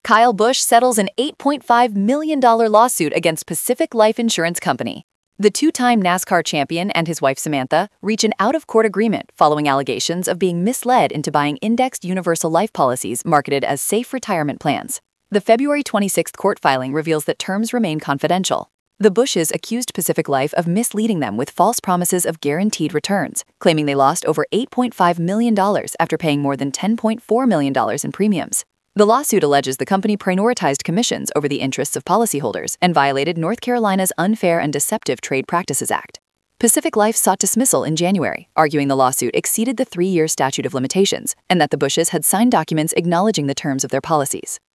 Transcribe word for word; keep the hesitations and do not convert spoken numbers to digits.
Kyle Busch settles an eight point five million dollars lawsuit against Pacific Life Insurance Company. The two-time NASCAR champion and his wife Samantha reach an out-of-court agreement following allegations of being misled into buying indexed universal life policies marketed as safe retirement plans. The February twenty-sixth court filing reveals that terms remain confidential. The Busches accused Pacific Life of misleading them with false promises of guaranteed returns, claiming they lost over eight point five million dollars after paying more than ten point four million dollars in premiums. The lawsuit alleges the company prioritized commissions over the interests of policyholders and violated North Carolina's Unfair and Deceptive Trade Practices Act. Pacific Life sought dismissal in January, arguing the lawsuit exceeded the three-year statute of limitations and that the Busches had signed documents acknowledging the terms of their policies.